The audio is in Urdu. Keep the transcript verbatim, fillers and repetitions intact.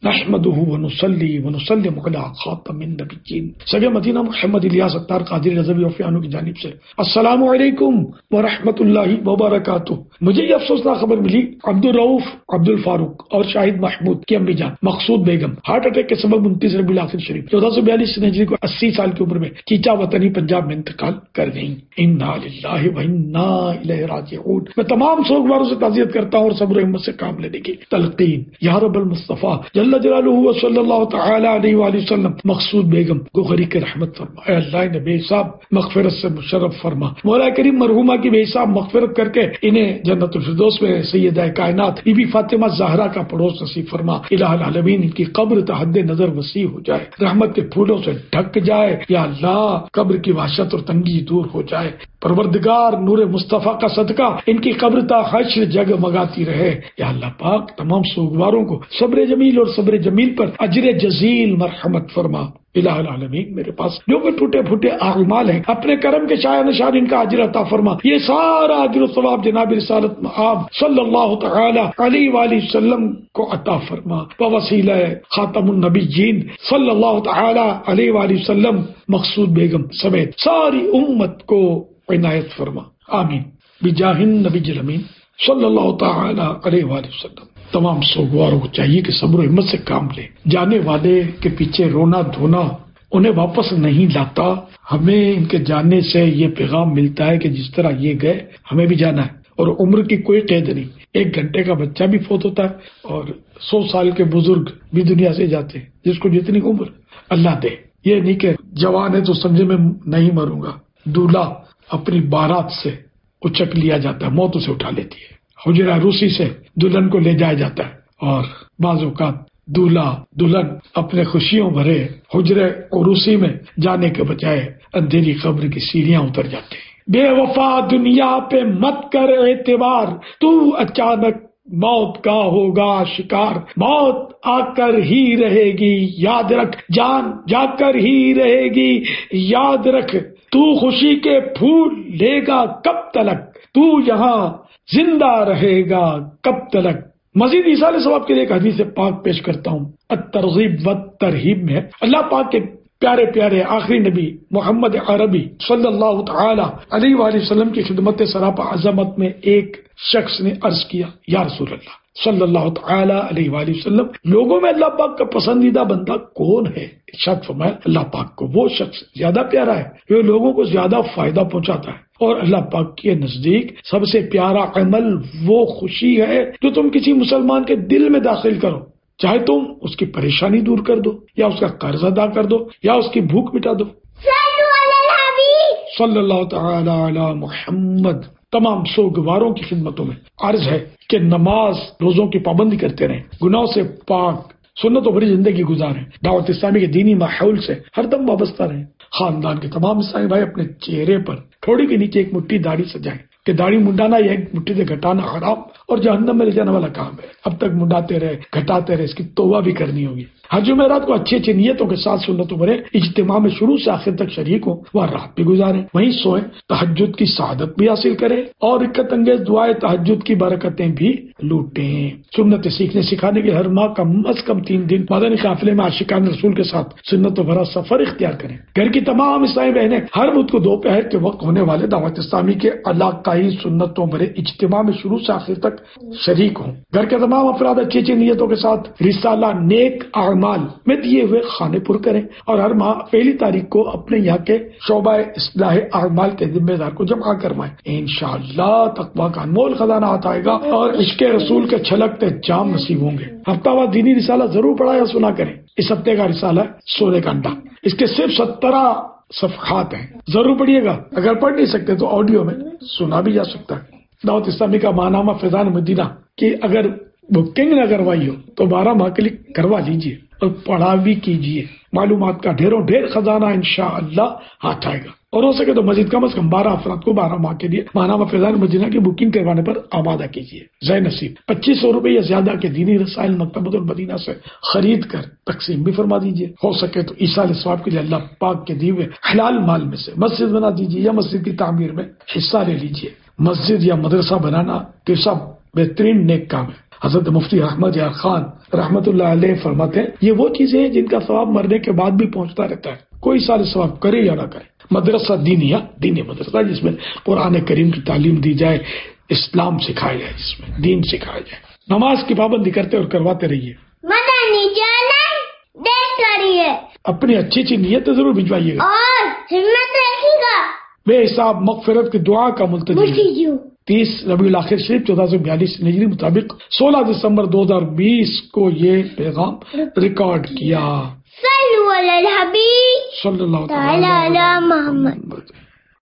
نحمده ونصلي ونسلم على خاتم النبیین. سگے مدینہ محمد الیاس اتار قادری رضوی عفیانو کی جانب سے السلام علیکم ورحمۃ اللہ وبرکاتہ. مجھے یہ افسوسناک خبر ملی عبدالرؤف عبد الفاروق اور شاہد محمود کی امی جان مقصود بیگم ہارٹ اٹیک کے سبب انتیس ربیع الاخر شریف چودہ سو بیالیس ہجری کو اسی سال کی عمر میں چیچا وطنی پنجاب میں انتقال کر گئیں. انا للہ و انا الیہ راجعون. میں تمام سوگواروں سے تعزیت کرتا ہوں اور صبر و ہمت سے کام لینے کی تلقین. یا رب المصطفیٰ جل جلالہ و صلی اللہ تعالی علیہ وآلہ وسلم مقصود بیگم کو غریق رحمت فرما. اے اللہ نے بے حساب مغفرت سے مشرف فرما. مولا کریم مرحومہ کی بے حساب مغفرت کر کے انہیں جنت الفردوس میں سیدہ کائنات بی بی فاطمہ زہرا کا پڑوس نصیب فرما. الہ العالمین ان کی قبر تحد نظر وسیع ہو جائے، رحمت کے پھولوں سے ڈھک جائے. یا اللہ قبر کی وحشت اور تنگی دور ہو جائے. پروردگار نور مصطفیٰ کا صدقہ ان کی قبر تا حشر جگمگاتی رہے. یا اللہ پاک تمام سوگواروں کو صبر جمیل اور صبر جمیل پر اجر جزیل مرحمت فرما. الہ العالمین میرے پاس جو بھی ٹوٹے پھوٹے اعمال ہیں اپنے کرم کے شایع نشان ان کا اجر عطا فرما. یہ سارا اجر و ثواب جناب رسالت مآب صلی اللہ تعالی علیہ وآلہ وسلم کو عطا فرما. بوسیلہ خاتم النبیین صلی اللہ تعالی علیہ وآلہ وسلم مقصود بیگم سمیت ساری امت کو عنایت فرما. آمین بجاہ النبی الامین صلی اللہ تعالی علیہ وآلہ وسلم. تمام سوگواروں کو چاہیے کہ صبر و ہمت سے کام لیں. جانے والے کے پیچھے رونا دھونا انہیں واپس نہیں لاتا. ہمیں ان کے جانے سے یہ پیغام ملتا ہے کہ جس طرح یہ گئے ہمیں بھی جانا ہے، اور عمر کی کوئی قید نہیں. ایک گھنٹے کا بچہ بھی فوت ہوتا ہے اور سو سال کے بزرگ بھی دنیا سے جاتے ہیں، جس کو جتنی عمر اللہ دے. یہ نہیں کہ جوان ہے تو سمجھے میں نہیں مروں گا. دولہا اپنی بارات سے اچک لیا جاتا ہے، موت اسے اٹھا لیتی ہے. حجرہ روسی سے دلہن کو لے جایا جاتا ہے اور بعض اوقات دولہا دلہن اپنے خوشیوں بھرے حجرہ عروسی میں جانے کے بجائے اندھیری قبر کی سیڑھیاں اتر جاتے ہیں. بے وفا دنیا پہ مت کر اعتبار، تو اچانک موت کا ہوگا شکار. موت آ کر ہی رہے گی یاد رکھ، جان جا کر ہی رہے گی یاد رکھ. تو خوشی کے پھول لے گا کب تلک، تو یہاں زندہ رہے گا کب تلک. مزید ایصال ثواب کے لیے ایک حدیث پاک پیش کرتا ہوں. الترغیب والترہیب میں اللہ پاک کے پیارے پیارے آخری نبی محمد عربی صلی اللہ تعالی علیہ وآلہ وسلم کی خدمت سراپا عظمت میں ایک شخص نے عرض کیا، یا رسول اللہ صلی اللہ تعالی علیہ وآلہ وسلم، لوگوں میں اللہ پاک کا پسندیدہ بندہ کون ہے؟ ارشاد فرمایا اللہ پاک کو وہ شخص زیادہ پیارا ہے جو لوگوں کو زیادہ فائدہ پہنچاتا ہے، اور اللہ پاک کے نزدیک سب سے پیارا عمل وہ خوشی ہے جو تم کسی مسلمان کے دل میں داخل کرو، چاہے تم اس کی پریشانی دور کر دو یا اس کا قرض ادا کر دو یا اس کی بھوک مٹا دو. صلی اللہ تعالی علی محمد. تمام سوگواروں کی خدمتوں میں عرض ہے کہ نماز روزوں کی پابندی کرتے رہیں، گناہوں سے پاک سنت و بڑی زندگی گزاریں، دعوت اسلامی کے دینی ماحول سے ہر دم وابستہ رہیں. خاندان کے تمام اسلامی بھائی اپنے چہرے پر تھوڑی کے نیچے ایک مٹھی داڑھی سجائیں کہ داڑھی منڈانا یا ایک مٹھی سے گھٹانا حرام اور جہنم میں لے جانے والا کام ہے. اب تک منڈاتے رہے گھٹاتے رہے، اس کی توبہ بھی کرنی ہوگی. ہر جمعرات کو اچھی اچھی نیتوں کے ساتھ سنتوں بھرے اجتماع میں شروع سے آخر تک شریک ہوں، وہ رات بھی گزاریں، وہیں سوئیں، تہجد کی سعادت بھی حاصل کریں اور رکعت انگیز دعائے تہجد کی برکتیں بھی لوٹیں. سنت سیکھنے سکھانے کے ہر ماہ کم از کم تین دن مدنی قافلے میں عاشقان رسول کے ساتھ سنتوں بھرا سفر اختیار کریں. گھر کی تمام اسلامی بہنیں ہر بدھ کو دوپہر کے وقت ہونے والے دعوت اسلامی کے علاقائی سنتوں بھرے اجتماع میں شروع سے آخر تک شریک ہوں. گھر کے تمام افراد اچھی اچھی نیتوں کے ساتھ رسالہ نیک اعمال میں دیے ہوئے خانے پر کریں اور ہر ماہ پہلی تاریخ کو اپنے یہاں کے شعبہ اصلاح اعمال کے ذمہ دار کو جمع کروائیں. انشاءاللہ تقویٰ کا انمول خزانہ ہاتھ آئے گا اور عشق رسول کے چھلکتے جام نصیب ہوں گے. ہفتہ وار دینی رسالہ ضرور پڑھا یا سنا کریں. اس ہفتے کا رسالہ سونے کا انڈا، اس کے صرف سترہ صفحات ہیں، ضرور پڑھیے گا. اگر پڑھ نہیں سکتے تو آڈیو میں سنا بھی جا سکتا ہے. دعوت اسلامی کا ماہنامہ فیضان مدینہ کی اگر بکنگ نہ کروائی ہو تو بارہ ماہ کے لیے کروا لیجیے اور پڑھا بھی کیجیے. معلومات کا ڈھیروں ڈھیر خزانہ انشاءاللہ ہاتھ آئے گا. اور ہو سکے تو مزید کم از کم بارہ افراد کو بارہ ماہ کے لیے ماہنامہ فیضان مدینہ کی بکنگ کروانے پر آمادہ کیجیے. ذی نصیب پچیس سو روپے یا زیادہ کے دینی رسائل مکتبۃ المدینہ سے خرید کر تقسیم بھی فرما دیجیے. ہو سکے تو ایصال ثواب کے لیے اللہ پاک کے دیے ہوئے حلال مال میں سے مسجد بنا دیجیے یا مسجد کی تعمیر میں حصہ لے لیجیے. مسجد یا مدرسہ بنانا تو سب بہترین نیک کام ہے. حضرت مفتی احمد یار خان رحمت اللہ علیہ فرماتے ہیں یہ وہ چیزیں ہیں جن کا ثواب مرنے کے بعد بھی پہنچتا رہتا ہے، کوئی سال ثواب کرے یا نہ کرے۔ مدرسہ دینیا، دینی مدرسہ جس میں قرآن کریم کی تعلیم دی جائے، اسلام سکھایا جائے، جس میں دین سکھایا جائے، نماز کی پابندی کرتے اور کرواتے رہیے۔ مدنی چینل دیکھ رہیے، اپنی اچھی اچھی نیتیں ضرور بھجوائیے گا اور ہمت رکھیے گا۔ بے حساب مغفرت کی دعا کا ملتجم۔ تیس ربیع الاخر شریف چودہ سو بیالیس ہجری مطابق سولہ دسمبر دو ہزار بیس کو یہ پیغام ریکارڈ کیا۔ صلو علی الحبیب صلی اللہ تعالی علی محمد۔